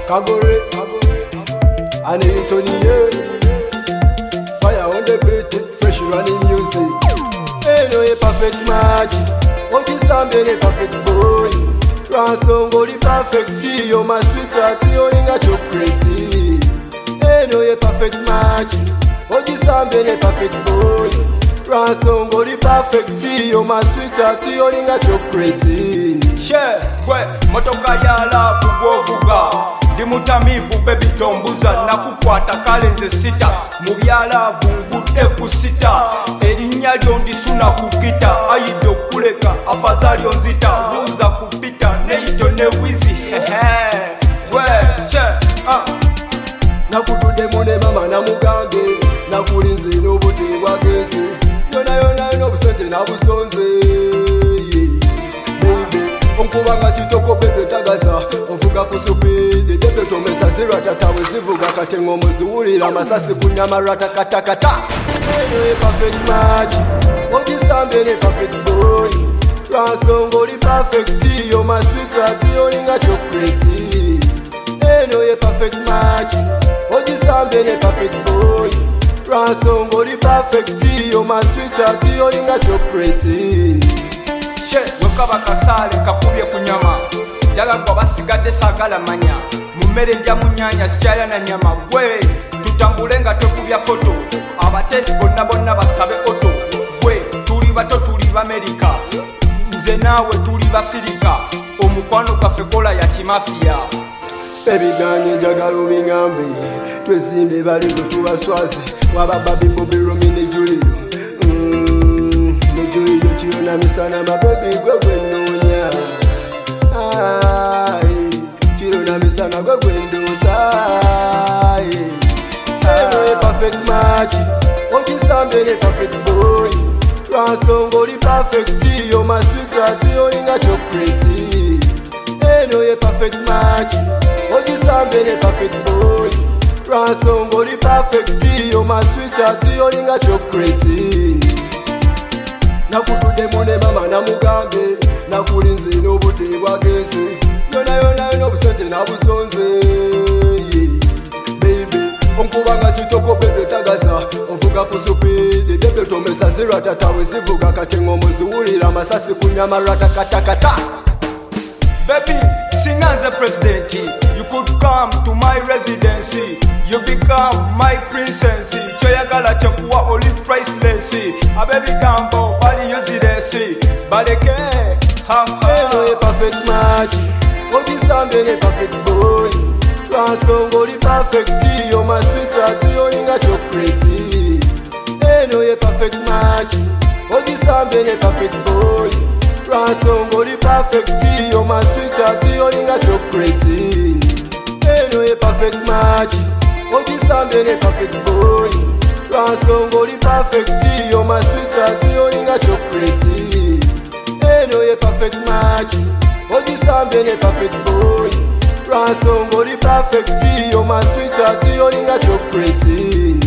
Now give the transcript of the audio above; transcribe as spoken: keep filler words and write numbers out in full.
Kagore, I need Tony, yeah. Fire on the beat, fresh running music. Hey, no, a perfect match. What is something a perfect boy? Ransom, go the perfect tea. You're my sweetheart, you're in a chocolate. Hey, no, a perfect match. What is something a perfect boy? Ransom, go the perfect tea. You're my sweetheart, you're in a chocolate. Share, kwe, motoka ya love, go vuga. Dimutamivu baby tombuza nakukwata kale nze sita mu byalavu ngudde kusita erinnya lyo ndisuna kugita ayidde okuleka afazali onzita buuza kupita neito ne wizi gwe she nakutudde mune mama namugange nakulinze n'obudde bwagenze yona yona n'obusente nabusonze onkubanga kitoko bebe tagaza ovuga kusupide debe tomesa zira tatawe zivuga katengo muziwulira amasasi kunyama ratakatakata eno perfect match okisambe ne perfect boy Ransom li perfect yo my sweetheart yolinga chocolate eno ye perfect match okisambe ne perfect boy Ransom li perfect yo my sweetheart yolinga chocolate wekaba kasale kakubye kunyama jaga kwa basigadde sagala manya mumere ndya munyanya sikyala na nyama gwe tutambule nga tokubya foto abatesi bonna bonna basabe oto gwe tuli bato tuli b'Amerika nze naawe tuli b'Afirika omukwano gwaffe kola ya kimafiya ebiganye njagala obingambe twezimbe baliro tubaswaze wabababi bobiromi ne julio Chirona misana mababy gwe gwe nonya ai Chirona misana gwe gwe ndota ai ai perfect match okisambe ne perfect boy Ransom li perfect yo my sweetheart yolinga chocolate eno ye perfect match okisambe ne perfect boy Ransom li perfect yo my sweetheart yolinga chocolate nakutudde mune mama namugambe nakulinze n'obudde bwagenze yona yona n'obusente nabusonze baby onkubanga kitoko bebe tagaza ovuga kusupide debe tomesa zira tatawe zivuga katengo muziwulira amasasi kunyama ratakatakata baby singa nze president you could come to my residency you become my princess kyoyagala kyekuwa oli priceless ababy gambo bali useless baleke eno ye perfect match okisambe ne perfect boy Ransom li perfect yo my sweetheart yolinga chocolate eno ye perfect match okisambe ne perfect boy Ransom li perfect yo my sweetheart yolinga chocolate eno ye perfect match okisambe ne perfect boy Ransom li perfect yo my sweetheart yolinga chocolate eno ye perfect match okisambe ne perfect boy Ransom li perfect yo my sweetheart yolinga chocolate